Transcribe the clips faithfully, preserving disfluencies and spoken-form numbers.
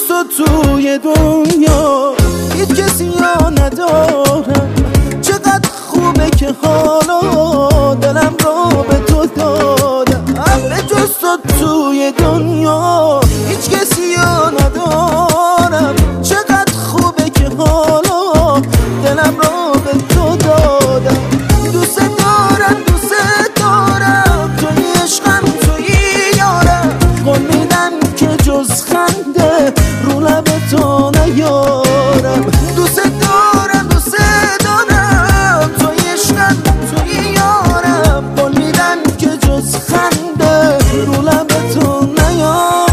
جز تو توی دنیا هیچ کسی یا ندارم. چقدر خوبه که حالا دلم رو به تو دادم. به جز تو توی دنیا هیچ کسی یا ندارم. چقدر خوبه که حالا دلم رو به تو دادم. دوست دارم دوست دارم توی عشقم توی یارم. قول میدم که جز خنده رو لب تو نیارم. دوست دارم دوست دارم توی عشقم توی یارم. قول میدم که جز خنده رو لب تو نیارم.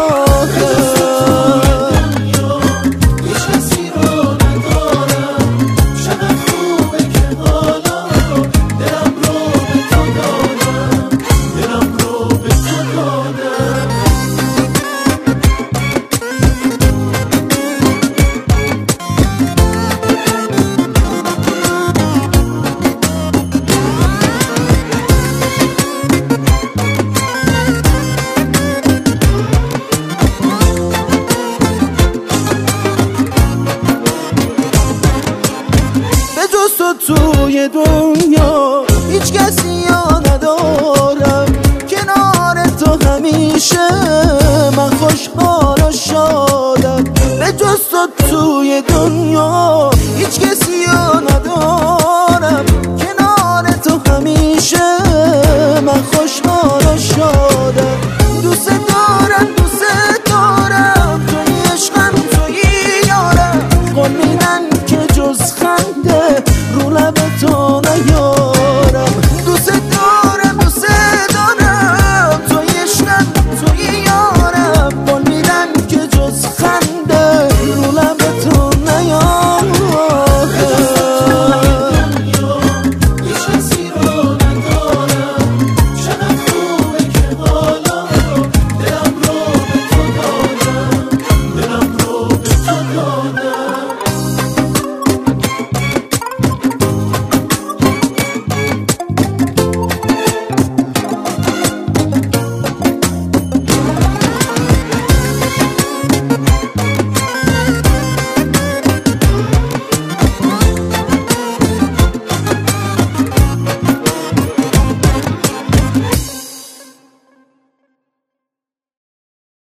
توی دنیا هیچ کسی یا ندارم. کنار تو همیشه من خوشحال و شادم. به جز تو توی دنیا هیچ کسی یا